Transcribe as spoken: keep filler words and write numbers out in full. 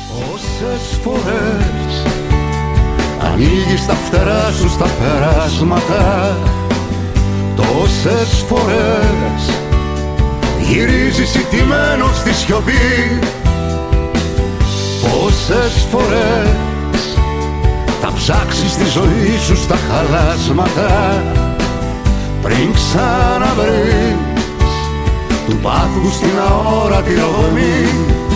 Πόσες φορές ανοίγεις τα φτερά σου στα περάσματα, τόσες φορές γυρίζεις ηττημένος στη σιωπή. Πόσες φορές θα ψάξεις τη ζωή σου στα χαλάσματα πριν ξαναβρεις του πάθους την αόρατη ρογμή.